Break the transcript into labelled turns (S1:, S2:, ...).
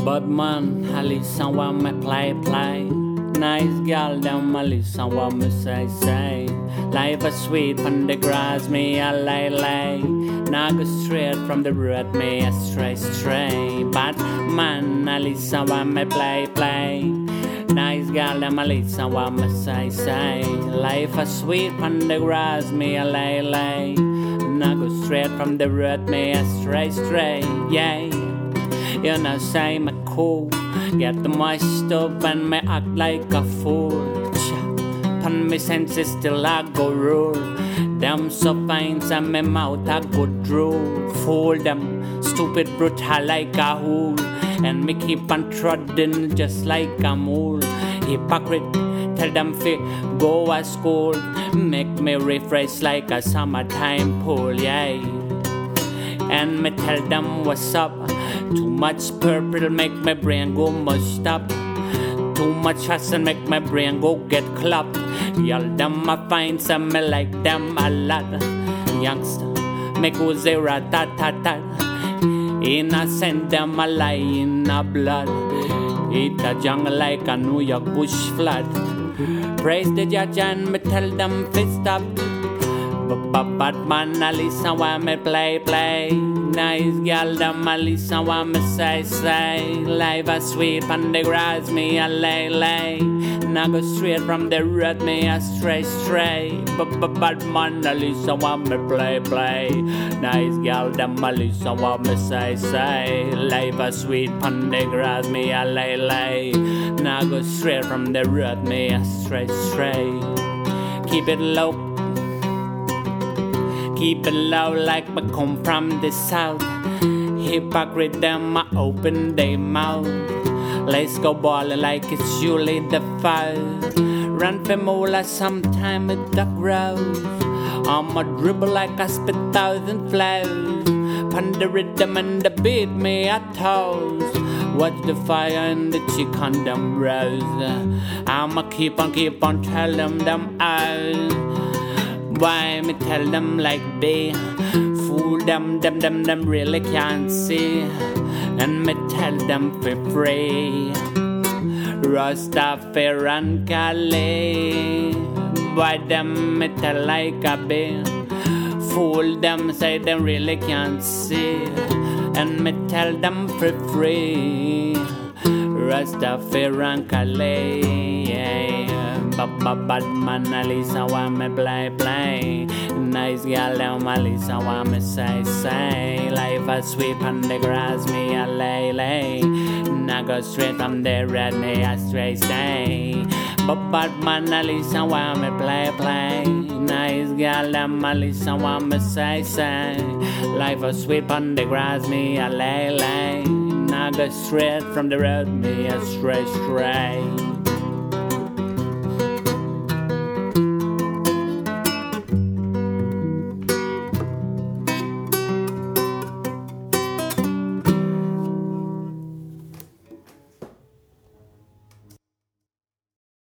S1: But man, I listen what me play. Nice girl, them I listen what me say. Life is sweet from the grass, me I lay. Now go straight from the road, me I stray. But man, I listen what me play. Nice girl, them I listen what me say. Life is sweet from the grass, me I lay. Now go straight from the road, me I stray. Yeah. You know, say me cool, get my stuff and me act like a fool. Pan me senses still I go rule. Them so fine, and me mouth I go drool. Fool them, stupid brutal like a hool. And me keep on trotting just like a mule. Hypocrite, tell them fi go to school. Make me refresh like a summertime pool, yeah. And me tell them what's up. Too much purple make my brain go mushed up. Too much fashion make my brain go get clapped. Y'all them I find some me like them a lot. Youngster, me go zero tat. Innocent them a lie in a blood. Eat a jungle like a New York bush flood. Praise the judge and me tell them fist stop. But man, I listen what me play. Nice girl, them I listen what me say. Life is sweet from the grass, me I lay. Now go straight from the road, me I stray. But man, I listen what me play. Nice girl, them I listen what me say. Life is sweet from the grass, me I lay. Now go straight from the road, me I stray. Keep it low. Keep it low like me come from the south. Hypocrite them I open their mouth. Let's go ballin' like it's Julie the Fourth. Run for moolah sometime with the grows. I'ma dribble like I spit 1,000 flows. Pon the rhythm and the beat me at toes. Watch the fire and the chick on them rose. I'ma keep on telling them out. Why me tell them like they fool them really can't see. And me tell them for free. Rastafarian Kali. Why them me tell like a bee. Fool them say they really can't see. And me tell them for free. Rastafarian Kali. But man, I listen what me play. Nice girl, them I listen what me say. Life is sweet on the grass, me I lay. Now go straight from the red, me I stray. But man, I listen what me play. Nice girl, them I listen what me say. Life is sweet on the grass, me I lay. Now go straight from the road, me I stray.